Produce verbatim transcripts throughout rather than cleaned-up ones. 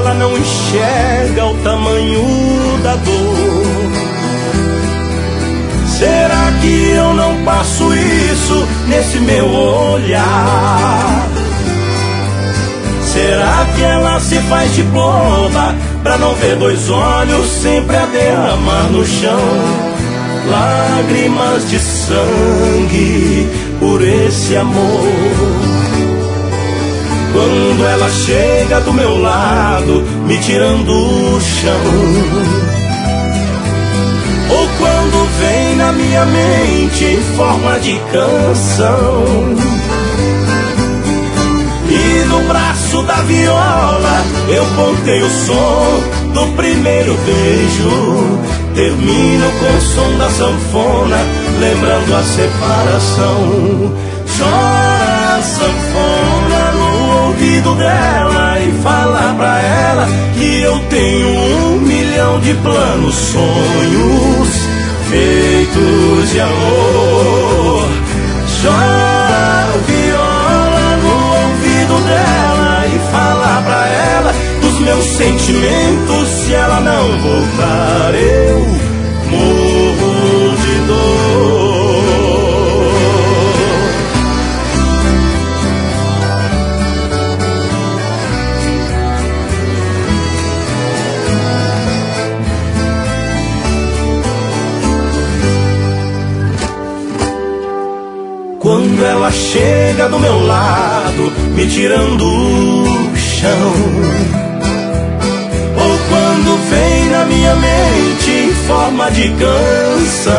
ela não enxerga o tamanho da dor. Será que eu não passo isso nesse meu olhar? Será que ela se faz de boba pra não ver dois olhos sempre a derramar no chão lágrimas de sangue por esse amor? Quando ela chega do meu lado, me tirando o chão, ou quando vem na minha mente em forma de canção, e no braço da viola eu pontei o som do primeiro beijo. Termino com o som da sanfona, lembrando a separação. Chora a sanfona no ouvido dela e fala pra ela que eu tenho um milhão de planos, sonhos feitos de amor. Chora a viola no ouvido dela e fala pra ela dos meus sentimentos. Se ela não voltar, eu morro de dor. Quando ela chega do meu lado, me tirando o chão, ou quando vem na minha mente em forma de canção,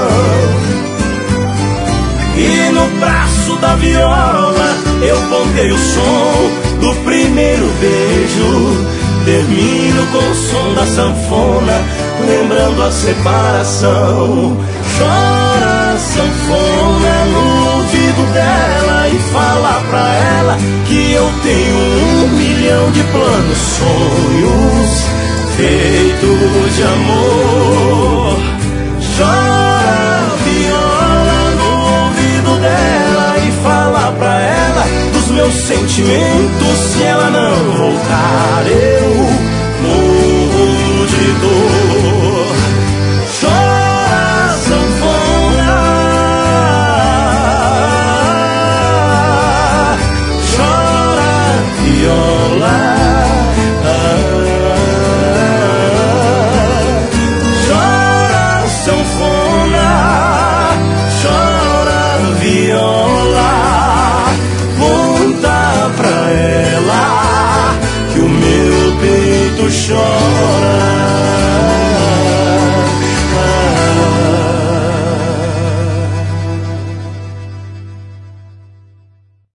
e no braço da viola eu pontei o som do primeiro beijo. Termino com o som da sanfona, lembrando a separação. Chora a sanfona no ouvido dela e fala pra ela que eu tenho um milhão de planos, sonhos feitos de amor. Chora a viola no ouvido dela e fala pra ela dos meus sentimentos. Se ela não voltar, eu morro de dor. Chora a sanfona, chora a viola, chora a sanfona.